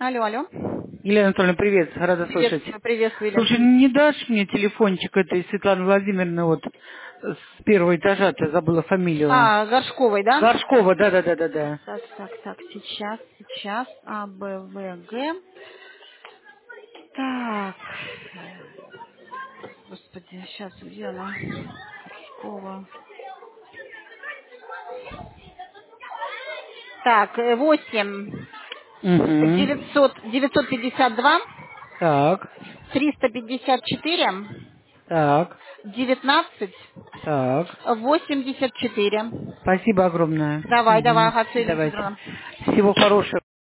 Алло, алло. Елена Анатольевна, привет, рада слышать. Приветствую, Слушай, Елена. не дашь мне телефончик этой Светланы Владимировны вот с первого этажа, ты забыла фамилию. Горшковой, да? Горшкова, да. Так, сейчас. А, Б, В, Г. Так. Господи, сейчас, где она? Горшкова. Так, 8 Угу. 952 Так, 354 так, 19 так. 84. Спасибо огромное. Давай, Угу. Хацель Давайте. Федоровна. Всего хорошего.